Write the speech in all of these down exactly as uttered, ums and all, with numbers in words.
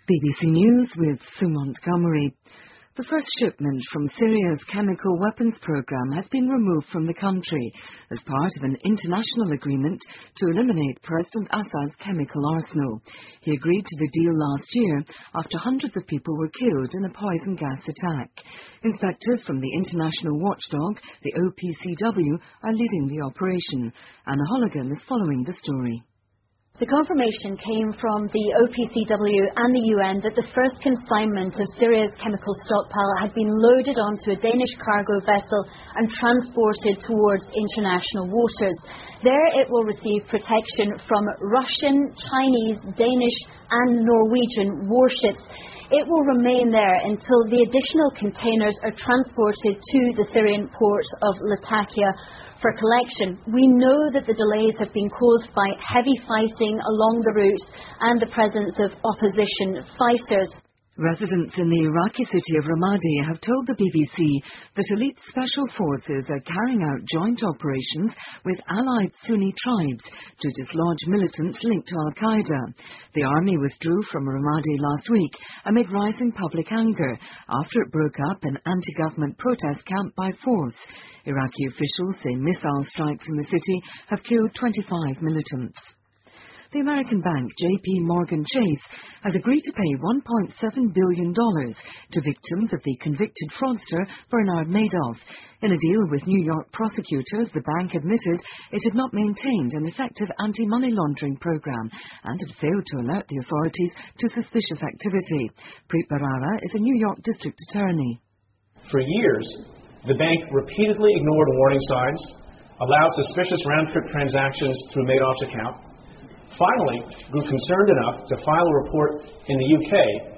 B B C News with Sue Montgomery. The first shipment from Syria's chemical weapons program has been removed from the country as part of an international agreement to eliminate President Assad's chemical arsenal. He agreed to the deal last year after hundreds of people were killed in a poison gas attack. Inspectors from the international watchdog, the O P C W, are leading the operation. Anna Holligan is following the story. The confirmation came from the O P C W and the U N that the first consignment of Syria's chemical stockpile had been loaded onto a Danish cargo vessel and transported towards international waters. There it will receive protection from Russian, Chinese, Danish and Norwegian warships. It will remain there until the additional containers are transported to the Syrian port of Latakia for collection. We know that the delays have been caused by heavy fighting along the route and the presence of opposition fighters. Residents in the Iraqi city of Ramadi have told the B B C that elite special forces are carrying out joint operations with allied Sunni tribes to dislodge militants linked to Al-Qaeda. The army withdrew from Ramadi last week amid rising public anger after it broke up an anti-government protest camp by force. Iraqi officials say missile strikes in the city have killed twenty-five militants. The American bank J P Morgan Chase has agreed to pay one point seven billion dollars to victims of the convicted fraudster Bernard Madoff. In a deal with New York prosecutors, the bank admitted it had not maintained an effective anti-money laundering program and had failed to alert the authorities to suspicious activity. Preet Bharara is a New York district attorney. For years, the bank repeatedly ignored warning signs, allowed suspicious round-trip transactions through Madoff's account, finally grew concerned enough to file a report in the U K,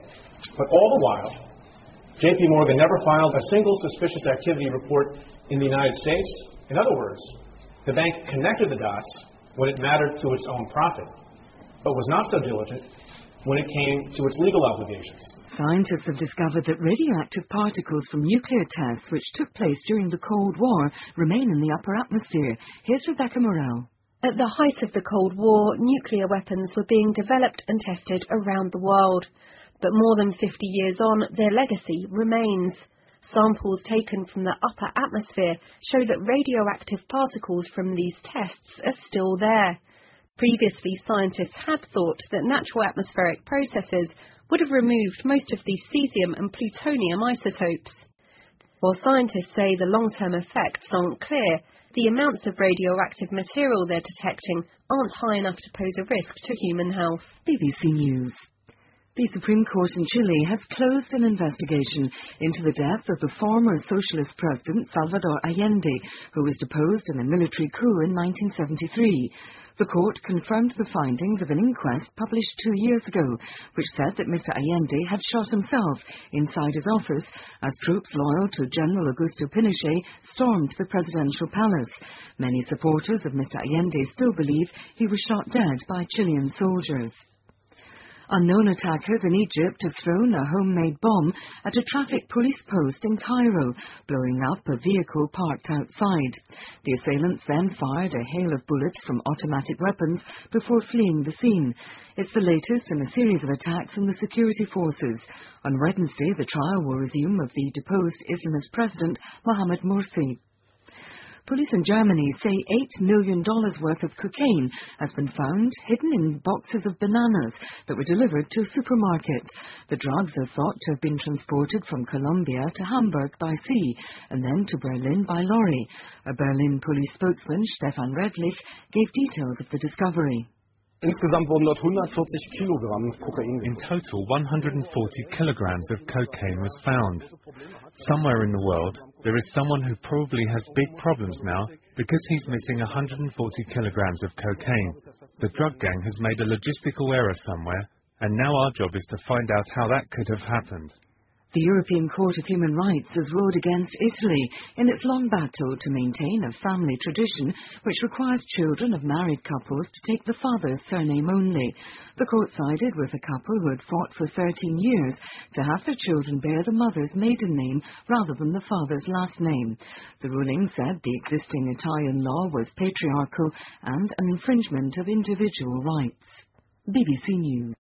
but all the while, J P Morgan never filed a single suspicious activity report in the United States. In other words, the bank connected the dots when it mattered to its own profit, but was not so diligent when it came to its legal obligations. Scientists have discovered that radioactive particles from nuclear tests which took place during the Cold War remain in the upper atmosphere. Here's Rebecca Morell. At the height of the Cold War, nuclear weapons were being developed and tested around the world. But more than fifty years on, their legacy remains. Samples taken from the upper atmosphere show that radioactive particles from these tests are still there. Previously, scientists had thought that natural atmospheric processes would have removed most of the cesium and plutonium isotopes. While scientists say the long-term effects aren't clear, the amounts of radioactive material they're detecting aren't high enough to pose a risk to human health. B B C News. The Supreme Court in Chile has closed an investigation into the death of the former socialist president Salvador Allende, who was deposed in a military coup in nineteen seventy-three. The court confirmed the findings of an inquest published two years ago, which said that Mister Allende had shot himself inside his office as troops loyal to General Augusto Pinochet stormed the presidential palace. Many supporters of Mister Allende still believe he was shot dead by Chilean soldiers. Unknown attackers in Egypt have thrown a homemade bomb at a traffic police post in Cairo, blowing up a vehicle parked outside. The assailants then fired a hail of bullets from automatic weapons before fleeing the scene. It's the latest in a series of attacks on the security forces. On Wednesday, the trial will resume of the deposed Islamist president Mohamed Morsi. Police in Germany say eight million dollars worth of cocaine has been found hidden in boxes of bananas that were delivered to a supermarket. The drugs are thought to have been transported from Colombia to Hamburg by sea and then to Berlin by lorry. A Berlin police spokesman, Stefan Redlich, gave details of the discovery. Insgesamt wurden dort hundertvierzig Kilogramm Kokain. In total, one hundred forty kilograms of cocaine was found. Somewhere in the world, there is someone who probably has big problems now because he's missing one hundred forty kilograms of cocaine. The drug gang has made a logistical error somewhere, and now our job is to find out how that could have happened. The European Court of Human Rights has ruled against Italy in its long battle to maintain a family tradition which requires children of married couples to take the father's surname only. The court sided with a couple who had fought for thirteen years to have their children bear the mother's maiden name rather than the father's last name. The ruling said the existing Italian law was patriarchal and an infringement of individual rights. B B C News.